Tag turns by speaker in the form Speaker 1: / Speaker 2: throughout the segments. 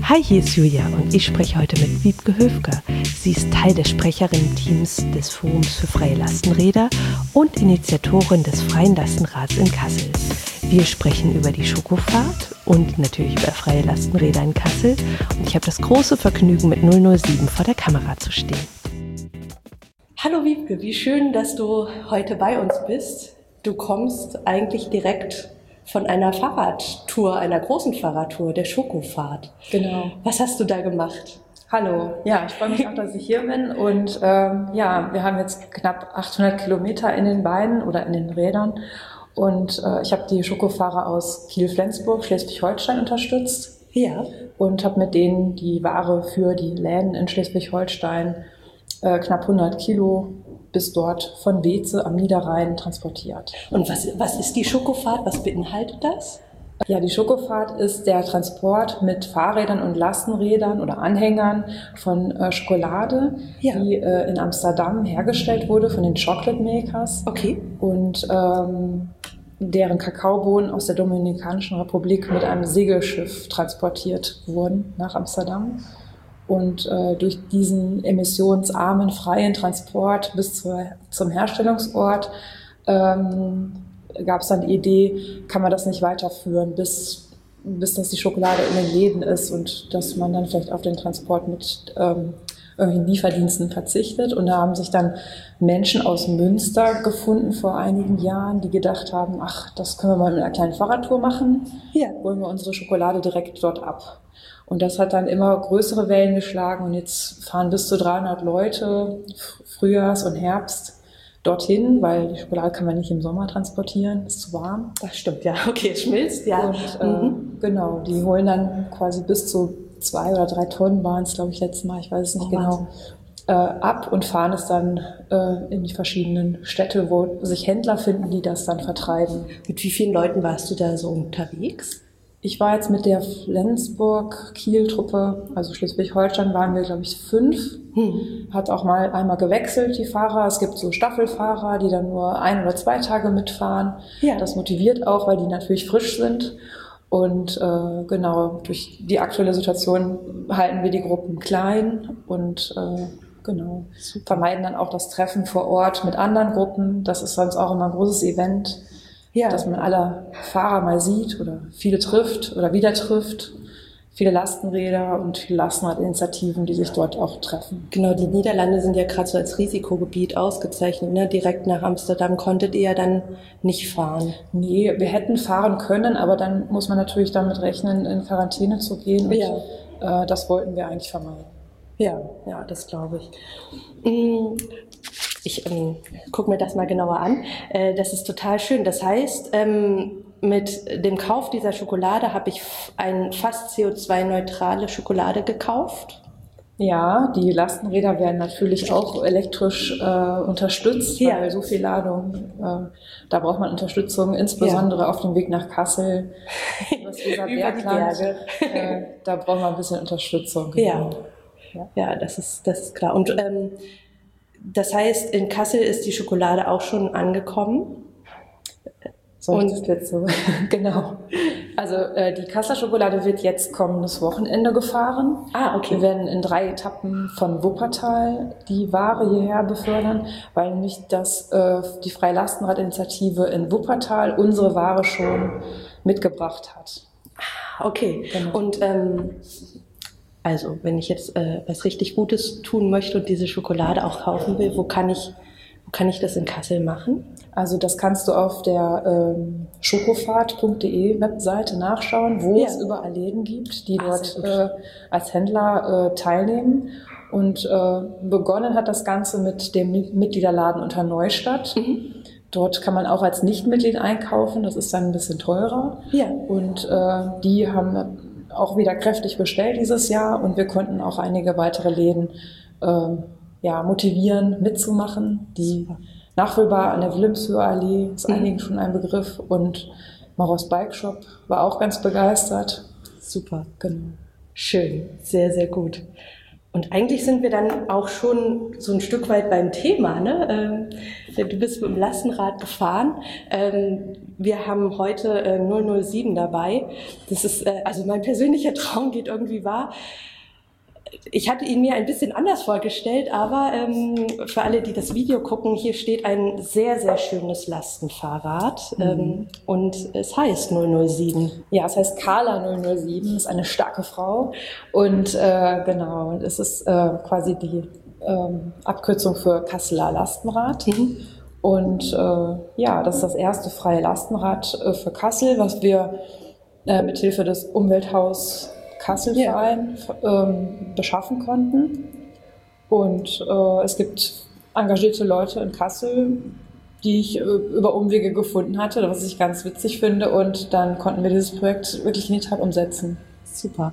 Speaker 1: Hi, hier ist Julia und ich spreche heute mit Wiebke Höfger. Sie ist Teil des Sprecherinnen-Teams des Forums für freie Lastenräder und Initiatorin des Freien Lastenrads in Kassel. Wir sprechen über die Schokofahrt und natürlich über freie Lastenräder in Kassel und ich habe das große Vergnügen, mit 007 vor der Kamera zu stehen. Hallo Wiebke, wie schön, dass du heute bei uns bist. Du kommst eigentlich direkt von einer Fahrradtour, einer großen Fahrradtour, der Schokofahrt.
Speaker 2: Genau.
Speaker 1: Was hast du da gemacht?
Speaker 2: Hallo, ja, ich freue mich auch, dass ich hier bin und wir haben jetzt knapp 800 Kilometer in den Beinen oder in den Rädern und ich habe die Schokofahrer aus Kiel-Flensburg, Schleswig-Holstein unterstützt.
Speaker 1: Ja.
Speaker 2: Und habe mit denen die Ware für die Läden in Schleswig-Holstein knapp 100 Kilo bis dort von Weeze am Niederrhein transportiert.
Speaker 1: Und was ist die Schokofahrt? Was beinhaltet das?
Speaker 2: Ja, die Schokofahrt ist der Transport mit Fahrrädern und Lastenrädern oder Anhängern von Schokolade, die in Amsterdam hergestellt wurde von den Chocolate Makers.
Speaker 1: Okay.
Speaker 2: Und deren Kakaobohnen aus der Dominikanischen Republik mit einem Segelschiff transportiert wurden nach Amsterdam. Und durch diesen emissionsarmen, freien Transport bis zum Herstellungsort gab es dann die Idee, kann man das nicht weiterführen, bis das die Schokolade in den Läden ist und dass man dann vielleicht auf den Transport mit irgendwelchen Lieferdiensten verzichtet. Und da haben sich dann Menschen aus Münster gefunden vor einigen Jahren, die gedacht haben, ach, das können wir mal mit einer kleinen Fahrradtour machen, holen wir unsere Schokolade direkt dort ab. Und das hat dann immer größere Wellen geschlagen und jetzt fahren bis zu 300 Leute Frühjahrs und Herbst dorthin, weil die Schokolade kann man nicht im Sommer transportieren, ist zu warm.
Speaker 1: Das stimmt, ja. Okay, es schmilzt, ja.
Speaker 2: Und genau, die holen dann quasi bis zu 2 oder 3 Tonnen waren es, glaube ich, letztes Mal, ich weiß es nicht genau, ab und fahren es dann in die verschiedenen Städte, wo sich Händler finden, die das dann vertreiben.
Speaker 1: Mit wie vielen Leuten warst du da so unterwegs?
Speaker 2: Ich war jetzt mit der Flensburg-Kiel-Truppe, also Schleswig-Holstein, waren wir, glaube ich, 5. Hat auch mal einmal gewechselt, die Fahrer. Es gibt so Staffelfahrer, die dann nur 1 oder 2 Tage mitfahren. Ja. Das motiviert auch, weil die natürlich frisch sind. Und genau, durch die aktuelle Situation halten wir die Gruppen klein und genau, vermeiden dann auch das Treffen vor Ort mit anderen Gruppen. Das ist sonst auch immer ein großes Event. Ja. Dass man alle Fahrer mal sieht oder viele trifft oder wieder trifft. Viele Lastenräder und viele Lastenradinitiativen, die sich dort auch treffen.
Speaker 1: Genau, die Niederlande sind ja gerade so als Risikogebiet ausgezeichnet. Ne? Direkt nach Amsterdam konntet ihr ja dann nicht fahren.
Speaker 2: Nee, wir hätten fahren können, aber dann muss man natürlich damit rechnen, in Quarantäne zu gehen. Und das wollten wir eigentlich vermeiden.
Speaker 1: Ja, das glaube ich. Ich gucke mir das mal genauer an. Das ist total schön. Das heißt, mit dem Kauf dieser Schokolade habe ich eine fast CO2-neutrale Schokolade gekauft.
Speaker 2: Ja, die Lastenräder werden natürlich auch elektrisch unterstützt, weil so viel Ladung, da braucht man Unterstützung, insbesondere auf dem Weg nach Kassel, das Weserbergland, da braucht man ein bisschen Unterstützung. Genau.
Speaker 1: Ja, das ist klar. Und das heißt, in Kassel ist die Schokolade auch schon angekommen.
Speaker 2: Genau. Also die Kasseler Schokolade wird jetzt kommendes Wochenende gefahren.
Speaker 1: Okay.
Speaker 2: Wir werden in 3 Etappen von Wuppertal die Ware hierher befördern, weil nämlich die Freie Lastenradinitiative in Wuppertal unsere Ware schon mitgebracht hat.
Speaker 1: Okay. Genau. Und also, wenn ich jetzt was richtig Gutes tun möchte und diese Schokolade auch kaufen will, wo kann ich das in Kassel machen?
Speaker 2: Also das kannst du auf der schokofahrt.de Webseite nachschauen, wo es überall Läden gibt, die dort als Händler teilnehmen. Und begonnen hat das Ganze mit dem Mitgliederladen unter Neustadt. Dort kann man auch als Nichtmitglied einkaufen, das ist dann ein bisschen teurer. Ja. Und die haben auch wieder kräftig bestellt dieses Jahr und wir konnten auch einige weitere Läden motivieren, mitzumachen. Die Nachfüllbar an der Wilhelmshöher Allee ist einigen schon ein Begriff und Maros Bike Shop war auch ganz begeistert.
Speaker 1: Super, genau. Schön, sehr, sehr gut. Und eigentlich sind wir dann auch schon so ein Stück weit beim Thema, ne? Du bist mit dem Lastenrad gefahren. Wir haben heute 007 dabei. Das ist, also mein persönlicher Traum geht irgendwie wahr. Ich hatte ihn mir ein bisschen anders vorgestellt, aber für alle, die das Video gucken, hier steht ein sehr, sehr schönes Lastenfahrrad und es heißt 007.
Speaker 2: Ja, es heißt Carla 007, ist eine starke Frau und genau, es ist quasi die Abkürzung für Kasseler Lastenrad. Und ja, das ist das erste freie Lastenrad für Kassel, was wir mithilfe des Umwelthaus Kasselverein beschaffen konnten. Und es gibt engagierte Leute in Kassel, die ich über Umwege gefunden hatte, was ich ganz witzig finde. Und dann konnten wir dieses Projekt wirklich in die Tat umsetzen.
Speaker 1: Super.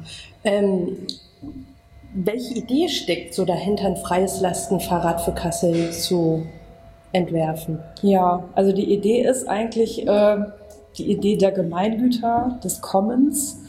Speaker 1: Welche Idee steckt so dahinter, ein freies Lastenfahrrad für Kassel zu entwerfen?
Speaker 2: Ja, also die Idee ist eigentlich die Idee der Gemeingüter, des Commons.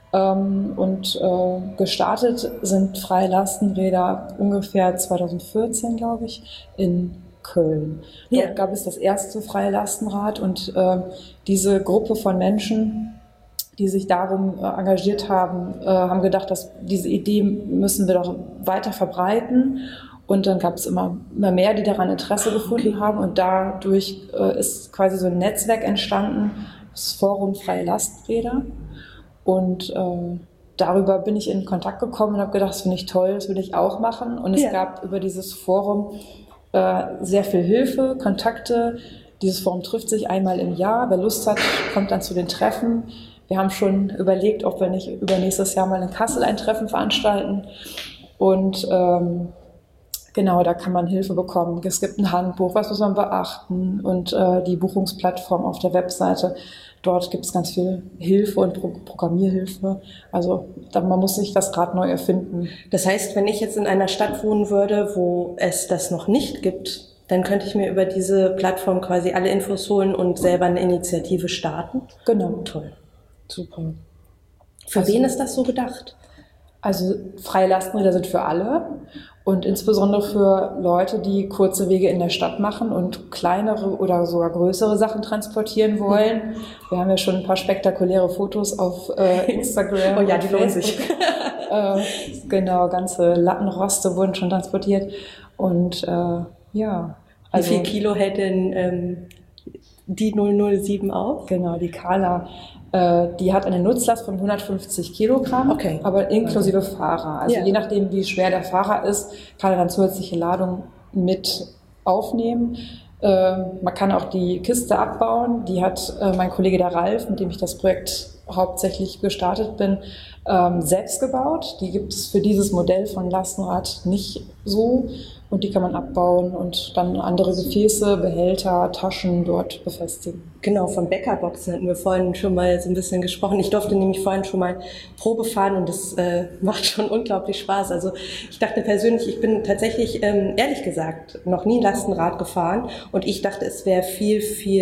Speaker 2: Und gestartet sind freie Lastenräder ungefähr 2014, glaube ich, in Köln. Dort gab es das erste freie Lastenrad und diese Gruppe von Menschen, die sich darum engagiert haben, haben gedacht, dass diese Idee müssen wir doch weiter verbreiten. Und dann gab es immer mehr, die daran Interesse gefunden haben. Und dadurch ist quasi so ein Netzwerk entstanden, das Forum Freie Lastenräder. Und darüber bin ich in Kontakt gekommen und habe gedacht, das finde ich toll, das will ich auch machen. Und es gab über dieses Forum sehr viel Hilfe, Kontakte. Dieses Forum trifft sich einmal im Jahr. Wer Lust hat, kommt dann zu den Treffen. Wir haben schon überlegt, ob wir nicht übernächstes Jahr mal in Kassel ein Treffen veranstalten. Und genau, da kann man Hilfe bekommen. Es gibt ein Handbuch, was muss man beachten und die Buchungsplattform auf der Webseite. Dort gibt es ganz viel Hilfe und Programmierhilfe. Also man muss nicht das Rad neu erfinden.
Speaker 1: Das heißt, wenn ich jetzt in einer Stadt wohnen würde, wo es das noch nicht gibt, dann könnte ich mir über diese Plattform quasi alle Infos holen und selber eine Initiative starten?
Speaker 2: Genau.
Speaker 1: Toll. Super. Für wen ist das so gedacht?
Speaker 2: Also freie Lastenräder sind für alle und insbesondere für Leute, die kurze Wege in der Stadt machen und kleinere oder sogar größere Sachen transportieren wollen. Wir haben ja schon ein paar spektakuläre Fotos auf Instagram.
Speaker 1: Oh ja, die lohnen sich.
Speaker 2: Genau, ganze Lattenroste wurden schon transportiert. Und ja.
Speaker 1: Also, wie viel Kilo hält denn die 007 auf?
Speaker 2: Genau, die Carla. Die hat eine Nutzlast von 150 Kilogramm, aber inklusive Fahrer. Also je nachdem, wie schwer der Fahrer ist, kann er dann zusätzliche Ladung mit aufnehmen. Man kann auch die Kiste abbauen. Die hat mein Kollege der Ralf, mit dem ich das Projekt hauptsächlich gestartet bin, selbst gebaut. Die gibt es für dieses Modell von Lastenrad nicht so. Und die kann man abbauen und dann andere Gefäße, Behälter, Taschen dort befestigen.
Speaker 1: Genau, von Bäckerboxen hatten wir vorhin schon mal so ein bisschen gesprochen. Ich durfte nämlich vorhin schon mal Probe fahren und das macht schon unglaublich Spaß. Also ich dachte persönlich, ich bin tatsächlich, ehrlich gesagt, noch nie Lastenrad gefahren und ich dachte, es wäre viel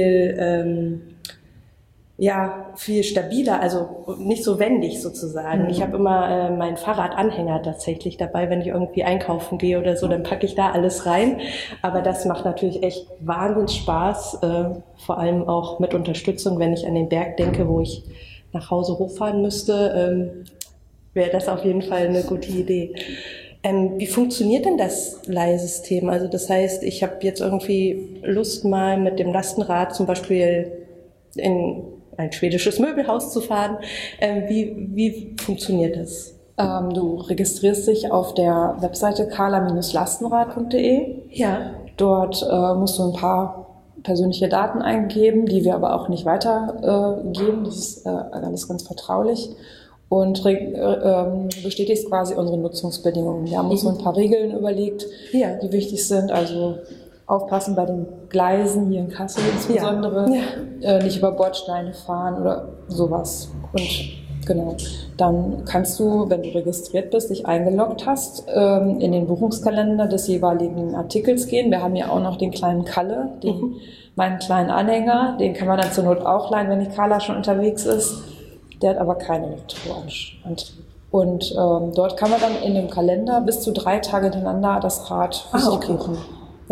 Speaker 1: stabiler, also nicht so wendig sozusagen. Ich habe immer meinen Fahrradanhänger tatsächlich dabei, wenn ich irgendwie einkaufen gehe oder so, dann packe ich da alles rein. Aber das macht natürlich echt wahnsinnig Spaß, vor allem auch mit Unterstützung, wenn ich an den Berg denke, wo ich nach Hause hochfahren müsste, wäre das auf jeden Fall eine gute Idee. Wie funktioniert denn das Leihsystem? Also das heißt, ich habe jetzt irgendwie Lust mal mit dem Lastenrad zum Beispiel in ein schwedisches Möbelhaus zu fahren. Wie funktioniert das?
Speaker 2: Du registrierst dich auf der Webseite carla-lastenrad.de.
Speaker 1: Ja.
Speaker 2: Dort musst du ein paar persönliche Daten eingeben, die wir aber auch nicht weitergeben. Das ist alles ganz vertraulich. Und bestätigst quasi unsere Nutzungsbedingungen. Wir haben uns so ein paar Regeln überlegt, die wichtig sind. Also aufpassen bei den Gleisen hier in Kassel insbesondere, nicht über Bordsteine fahren oder sowas. Und genau, dann kannst du, wenn du registriert bist, dich eingeloggt hast, in den Buchungskalender des jeweiligen Artikels gehen. Wir haben ja auch noch den kleinen Kalle, meinen kleinen Anhänger, den kann man dann zur Not auch leihen, wenn die Carla schon unterwegs ist. Der hat aber keinen Elektroantrieb. Und dort kann man dann in dem Kalender bis zu 3 Tage hintereinander das Rad für sich buchen.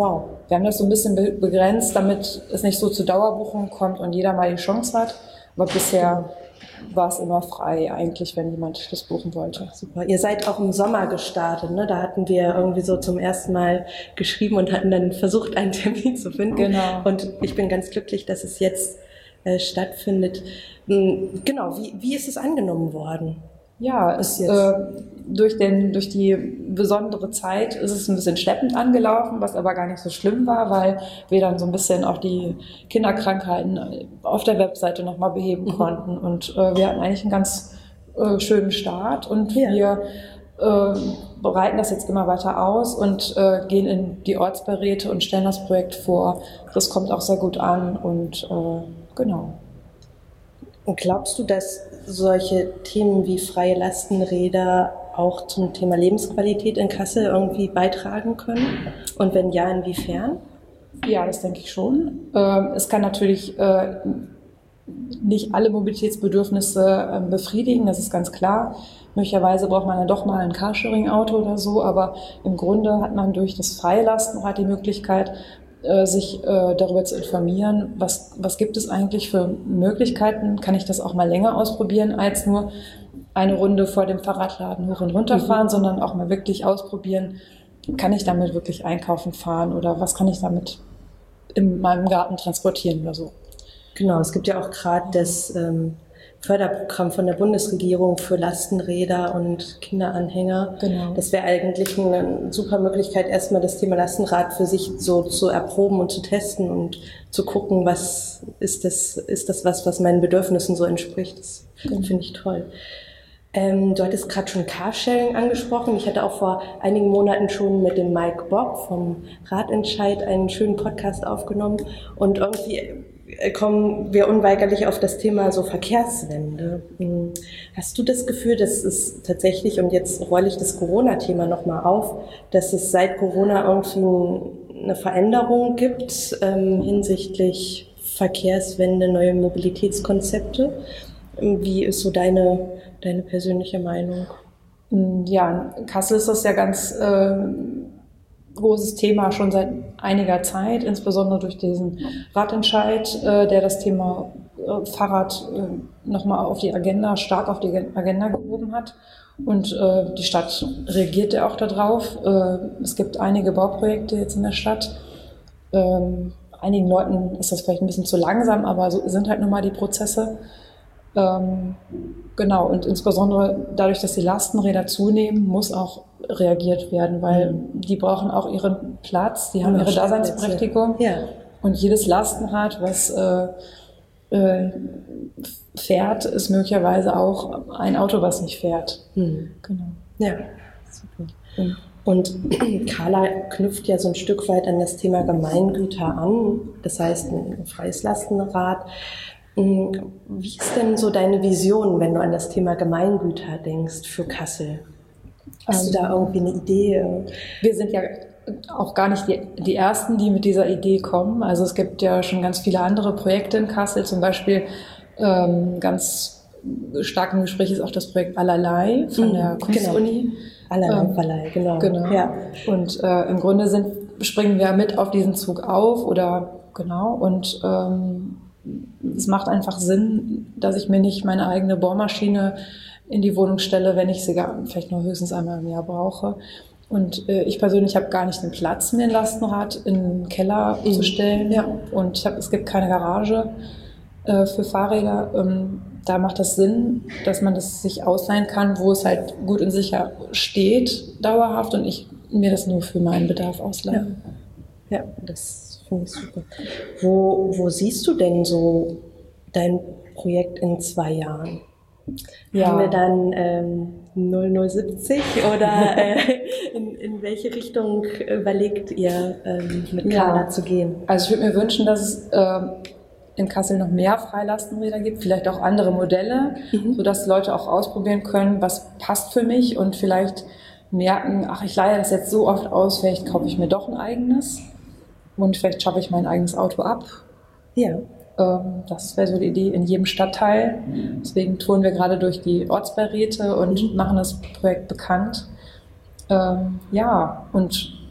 Speaker 2: Wow. Wir haben das so ein bisschen begrenzt, damit es nicht so zu Dauerbuchungen kommt und jeder mal die Chance hat. Aber bisher war es immer frei eigentlich, wenn jemand das buchen wollte.
Speaker 1: Super. Ihr seid auch im Sommer gestartet, ne? Da hatten wir irgendwie so zum ersten Mal geschrieben und hatten dann versucht, einen Termin zu finden.
Speaker 2: Genau.
Speaker 1: Und ich bin ganz glücklich, dass es jetzt stattfindet. Genau, wie ist es angenommen worden?
Speaker 2: Ja, durch die besondere Zeit ist es ein bisschen schleppend angelaufen, was aber gar nicht so schlimm war, weil wir dann so ein bisschen auch die Kinderkrankheiten auf der Webseite nochmal beheben konnten. Und wir hatten eigentlich einen ganz schönen Start und wir bereiten das jetzt immer weiter aus und gehen in die Ortsbeiräte und stellen das Projekt vor. Das kommt auch sehr gut an und genau.
Speaker 1: Und glaubst du, dass solche Themen wie freie Lastenräder auch zum Thema Lebensqualität in Kassel irgendwie beitragen können? Und wenn ja, inwiefern?
Speaker 2: Ja, das denke ich schon. Es kann natürlich nicht alle Mobilitätsbedürfnisse befriedigen, das ist ganz klar. Möglicherweise braucht man dann doch mal ein Carsharing-Auto oder so, aber im Grunde hat man durch das freie Lastenrad die Möglichkeit, sich darüber zu informieren, was gibt es eigentlich für Möglichkeiten, kann ich das auch mal länger ausprobieren, als nur eine Runde vor dem Fahrradladen hoch und runter fahren, sondern auch mal wirklich ausprobieren, kann ich damit wirklich einkaufen fahren oder was kann ich damit in meinem Garten transportieren oder so.
Speaker 1: Genau, es gibt ja auch gerade das Förderprogramm von der Bundesregierung für Lastenräder und Kinderanhänger.
Speaker 2: Genau.
Speaker 1: Das wäre eigentlich eine super Möglichkeit, erstmal das Thema Lastenrad für sich so zu erproben und zu testen und zu gucken, was ist das was meinen Bedürfnissen so entspricht. Das finde ich toll. Du hattest gerade schon Carsharing angesprochen. Ich hatte auch vor einigen Monaten schon mit dem Mike Bock vom Radentscheid einen schönen Podcast aufgenommen und irgendwie kommen wir unweigerlich auf das Thema so Verkehrswende. Hast du das Gefühl, dass es tatsächlich, und jetzt rolle ich das Corona-Thema nochmal auf, dass es seit Corona irgendwie eine Veränderung gibt hinsichtlich Verkehrswende, neue Mobilitätskonzepte? Wie ist so deine persönliche Meinung?
Speaker 2: Ja, in Kassel ist das ja ganz großes Thema schon seit einiger Zeit, insbesondere durch diesen Radentscheid, der das Thema Fahrrad nochmal stark auf die Agenda gehoben hat. Und die Stadt reagiert ja auch darauf. Es gibt einige Bauprojekte jetzt in der Stadt. Einigen Leuten ist das vielleicht ein bisschen zu langsam, aber so sind halt nun mal die Prozesse. Genau, und insbesondere dadurch, dass die Lastenräder zunehmen, muss auch reagiert werden, weil die brauchen auch ihren Platz, die haben ihre Daseinsberechtigung.
Speaker 1: Ja.
Speaker 2: Und jedes Lastenrad, was fährt, ist möglicherweise auch ein Auto, was nicht fährt.
Speaker 1: Genau. Ja, super. Und Carla knüpft ja so ein Stück weit an das Thema Gemeingüter an, das heißt ein freies Lastenrad. Wie ist denn so deine Vision, wenn du an das Thema Gemeingüter denkst für Kassel? Hast du da irgendwie eine Idee?
Speaker 2: Wir sind ja auch gar nicht die Ersten, die mit dieser Idee kommen. Also es gibt ja schon ganz viele andere Projekte in Kassel. Zum Beispiel ganz stark im Gespräch ist auch das Projekt Allerlei von der Kunstuni.
Speaker 1: Allerlei, genau.
Speaker 2: Ja. Und im Grunde springen wir mit auf diesen Zug auf und es macht einfach Sinn, dass ich mir nicht meine eigene Bohrmaschine in die Wohnung stelle, wenn ich sie vielleicht nur höchstens einmal im Jahr brauche. Und ich persönlich habe gar nicht den Platz, mir ein Lastenrad in den Keller zu stellen. Ja. Und es gibt keine Garage für Fahrräder. Da macht das Sinn, dass man das sich ausleihen kann, wo es halt gut und sicher steht, dauerhaft, und ich mir das nur für meinen Bedarf ausleihe.
Speaker 1: Ja, das finde ich super. Wo siehst du denn so dein Projekt in 2 Jahren? Ja. Haben wir dann 0070 oder in welche Richtung überlegt ihr mit Carla zu gehen?
Speaker 2: Also ich würde mir wünschen, dass es in Kassel noch mehr Freilastenräder gibt, vielleicht auch andere Modelle, sodass Leute auch ausprobieren können, was passt für mich, und vielleicht merken, ich leihe das jetzt so oft aus, vielleicht kaufe ich mir doch ein eigenes und vielleicht schaffe ich mein eigenes Auto ab.
Speaker 1: Ja.
Speaker 2: Das wäre so die Idee in jedem Stadtteil. Deswegen touren wir gerade durch die Ortsbeiräte und machen das Projekt bekannt. Und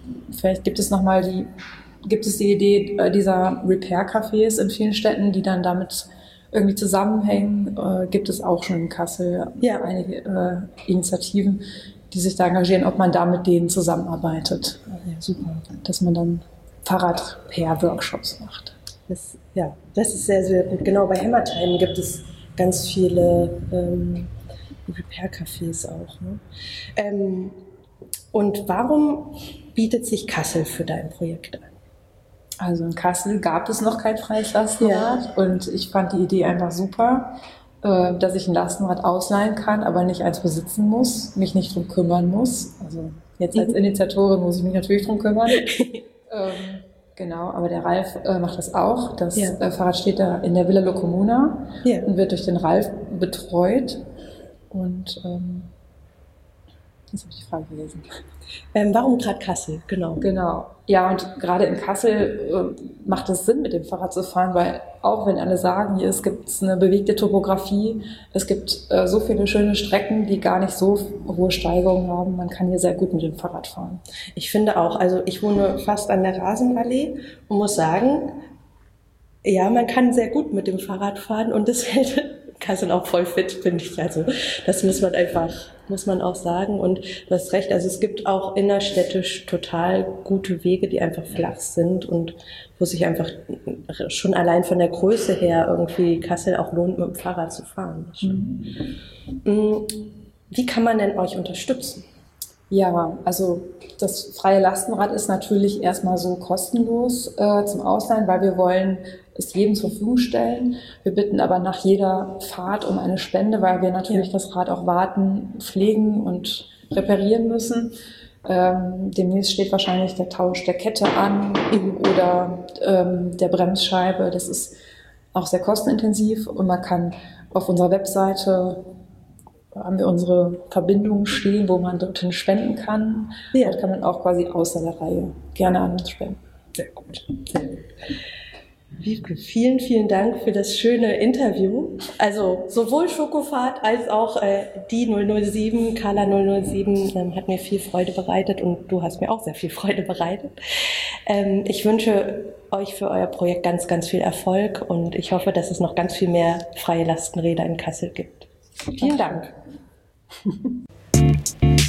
Speaker 2: vielleicht gibt es die Idee dieser Repair-Cafés in vielen Städten, die dann damit irgendwie zusammenhängen. Gibt es auch schon in Kassel einige Initiativen, die sich da engagieren, ob man da mit denen zusammenarbeitet.
Speaker 1: Ja, super.
Speaker 2: Dass man dann Fahrrad-Repair-Workshops macht.
Speaker 1: Das ist sehr, sehr gut. Genau, bei Hammertime gibt es ganz viele Repair-Cafés auch. Ne? Und warum bietet sich Kassel für dein Projekt an?
Speaker 2: Also in Kassel gab es noch kein freies Lastenrad und ich fand die Idee einfach super, dass ich ein Lastenrad ausleihen kann, aber nicht eins besitzen muss, mich nicht drum kümmern muss. Also jetzt als Initiatorin muss ich mich natürlich drum kümmern. Genau, aber der Ralf macht das auch. Das Fahrrad steht da in der Villa Locomuna und wird durch den Ralf betreut. Und jetzt habe ich die Frage vergessen.
Speaker 1: Warum gerade Kassel?
Speaker 2: Genau. Ja, und gerade in Kassel macht es Sinn, mit dem Fahrrad zu fahren, weil auch wenn alle sagen, hier es gibt eine bewegte Topografie, es gibt so viele schöne Strecken, die gar nicht so hohe Steigungen haben, man kann hier sehr gut mit dem Fahrrad fahren.
Speaker 1: Ich finde auch, also ich wohne fast an der Rasenallee und muss sagen, ja, man kann sehr gut mit dem Fahrrad fahren und das hält Kassel auch voll fit, finde ich. Also das muss man auch sagen. Und du hast recht, also es gibt auch innerstädtisch total gute Wege, die einfach flach sind und wo sich einfach schon allein von der Größe her irgendwie Kassel auch lohnt, mit dem Fahrrad zu fahren. Wie kann man denn euch unterstützen?
Speaker 2: Ja, also das freie Lastenrad ist natürlich erstmal so kostenlos zum Ausleihen, weil wir wollen es jedem zur Verfügung stellen. Wir bitten aber nach jeder Fahrt um eine Spende, weil wir natürlich das Rad auch warten, pflegen und reparieren müssen. Demnächst steht wahrscheinlich der Tausch der Kette an oder der Bremsscheibe. Das ist auch sehr kostenintensiv und man kann auf unserer Webseite haben wir unsere Verbindungen stehen, wo man dorthin spenden kann. Dort kann man auch quasi außer der Reihe gerne an uns spenden.
Speaker 1: Sehr gut. Wiebke, vielen, vielen Dank für das schöne Interview. Also sowohl Schokofahrt als auch die 007, Carla 007 hat mir viel Freude bereitet und du hast mir auch sehr viel Freude bereitet. Ich wünsche euch für euer Projekt ganz, ganz viel Erfolg und ich hoffe, dass es noch ganz viel mehr freie Lastenräder in Kassel gibt. Vielen Dank.